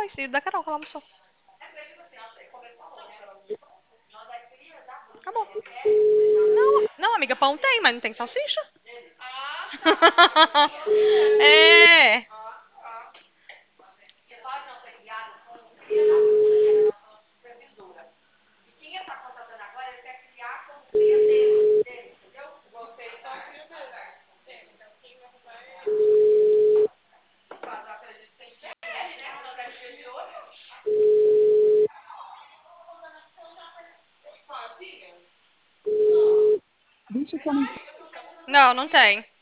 nós e da Carol, que ela almoçou. Acabou. Não, não, amiga, pão tem, mas não tem salsicha. É. Deixa eu comentar. Não, não tem.